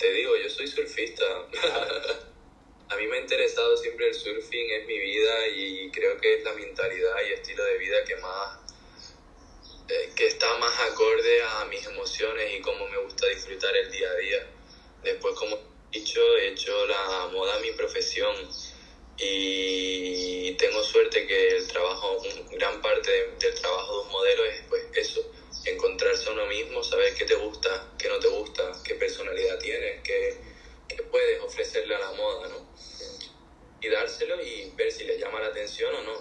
Te digo, yo soy surfista. A mí me ha interesado siempre el surfing, es mi vida y creo que es la mentalidad y estilo de vida que está más acorde a mis emociones y cómo me gusta disfrutar el día a día. Después, como he dicho, he hecho la moda mi profesión y tengo suerte que el trabajo, gran parte del trabajo de un modelo es pues eso, encontrarse a uno mismo, saber qué te gusta, qué no te gusta, qué personalidad tienes, qué puedes ofrecerle a la moda, ¿no? Y dárselo y ver si le llama la atención o no.